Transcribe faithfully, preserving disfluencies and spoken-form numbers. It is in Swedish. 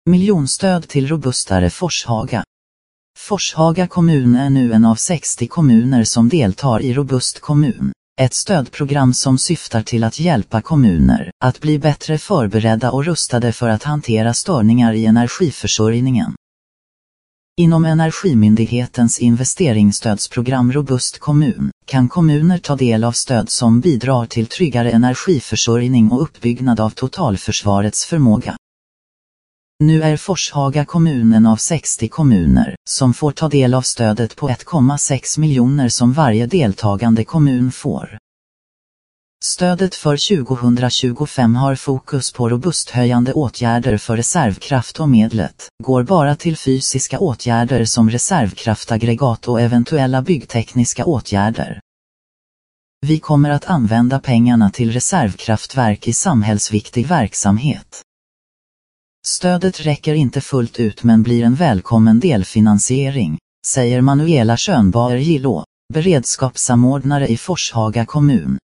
Miljonstöd till robustare Forshaga. Forshaga kommun är nu en av sextio kommuner som deltar i Robust kommun, ett stödprogram som syftar till att hjälpa kommuner att bli bättre förberedda och rustade för att hantera störningar i energiförsörjningen. Inom Energimyndighetens investeringsstödsprogram Robust kommun kan kommuner ta del av stöd som bidrar till tryggare energiförsörjning och uppbyggnad av totalförsvarets förmåga. Nu är Forshaga kommunen av sextio kommuner som får ta del av stödet på ett komma sex miljoner som varje deltagande kommun får. Stödet för tjugohundratjugofem har fokus på robusthöjande åtgärder för reservkraft och medlet går bara till fysiska åtgärder som reservkraftaggregat och eventuella byggtekniska åtgärder. Vi kommer att använda pengarna till reservkraftverk i samhällsviktig verksamhet. Stödet räcker inte fullt ut men blir en välkommen delfinansiering, säger Manuela Schönbauer Gillå, beredskapssamordnare i Forshaga kommun.